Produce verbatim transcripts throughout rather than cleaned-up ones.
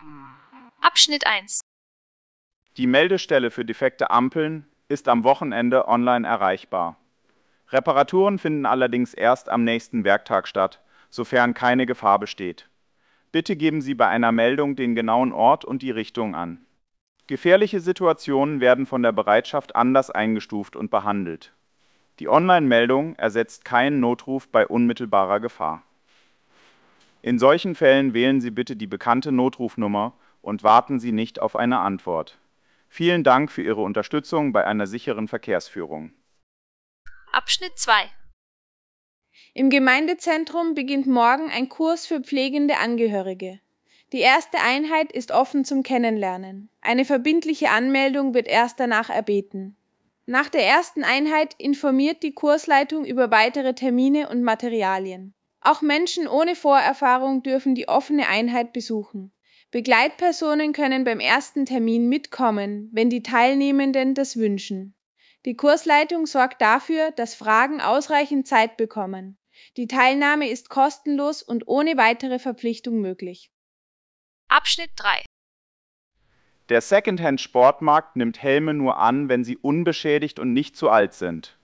Abschnitt eins. Die Meldestelle für defekte Ampeln ist am Wochenende online erreichbar. Reparaturen finden allerdings erst am nächsten Werktag statt, sofern keine Gefahr besteht. Bitte geben Sie bei einer Meldung den genauen Ort und die Richtung an. Gefährliche Situationen werden von der Bereitschaft anders eingestuft und behandelt. Die Online-Meldung ersetzt keinen Notruf bei unmittelbarer Gefahr. In solchen Fällen wählen Sie bitte die bekannte Notrufnummer und warten Sie nicht auf eine Antwort. Vielen Dank für Ihre Unterstützung bei einer sicheren Verkehrsführung. Abschnitt zwei. Im Gemeindezentrum beginnt morgen ein Kurs für pflegende Angehörige. Die erste Einheit ist offen zum Kennenlernen. Eine verbindliche Anmeldung wird erst danach erbeten. Nach der ersten Einheit informiert die Kursleitung über weitere Termine und Materialien. Auch Menschen ohne Vorerfahrung dürfen die offene Einheit besuchen. Begleitpersonen können beim ersten Termin mitkommen, wenn die Teilnehmenden das wünschen. Die Kursleitung sorgt dafür, dass Fragen ausreichend Zeit bekommen. Die Teilnahme ist kostenlos und ohne weitere Verpflichtung möglich. Abschnitt drei. Der Secondhand-Sportmarkt nimmt Helme nur an, wenn sie unbeschädigt und nicht zu alt sind.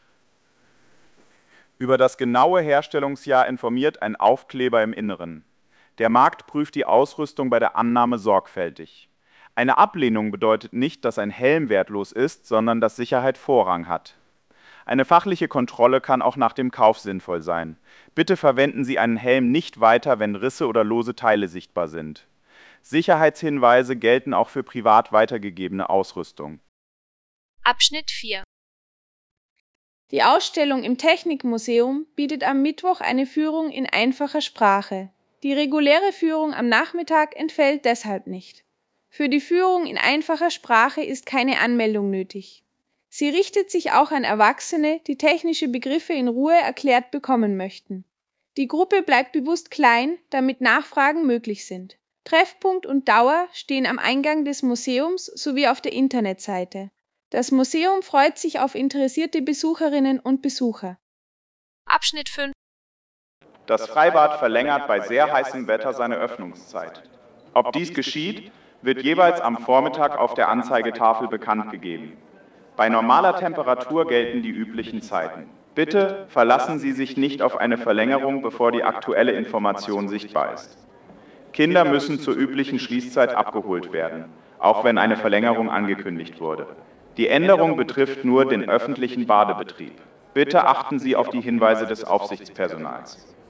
Über das genaue Herstellungsjahr informiert ein Aufkleber im Inneren. Der Markt prüft die Ausrüstung bei der Annahme sorgfältig. Eine Ablehnung bedeutet nicht, dass ein Helm wertlos ist, sondern dass Sicherheit Vorrang hat. Eine fachliche Kontrolle kann auch nach dem Kauf sinnvoll sein. Bitte verwenden Sie einen Helm nicht weiter, wenn Risse oder lose Teile sichtbar sind. Sicherheitshinweise gelten auch für privat weitergegebene Ausrüstung. Abschnitt vier. Die Ausstellung im Technikmuseum bietet am Mittwoch eine Führung in einfacher Sprache. Die reguläre Führung am Nachmittag entfällt deshalb nicht. Für die Führung in einfacher Sprache ist keine Anmeldung nötig. Sie richtet sich auch an Erwachsene, die technische Begriffe in Ruhe erklärt bekommen möchten. Die Gruppe bleibt bewusst klein, damit Nachfragen möglich sind. Treffpunkt und Dauer stehen am Eingang des Museums sowie auf der Internetseite. Das Museum freut sich auf interessierte Besucherinnen und Besucher. Abschnitt fünf. Das Freibad verlängert bei sehr heißem Wetter seine Öffnungszeit. Ob dies geschieht, wird jeweils am Vormittag auf der Anzeigetafel bekannt gegeben. Bei normaler Temperatur gelten die üblichen Zeiten. Bitte verlassen Sie sich nicht auf eine Verlängerung, bevor die aktuelle Information sichtbar ist. Kinder müssen zur üblichen Schließzeit abgeholt werden, auch wenn eine Verlängerung angekündigt wurde. Die Änderung betrifft nur den öffentlichen Badebetrieb. Bitte achten Sie auf die Hinweise des Aufsichtspersonals.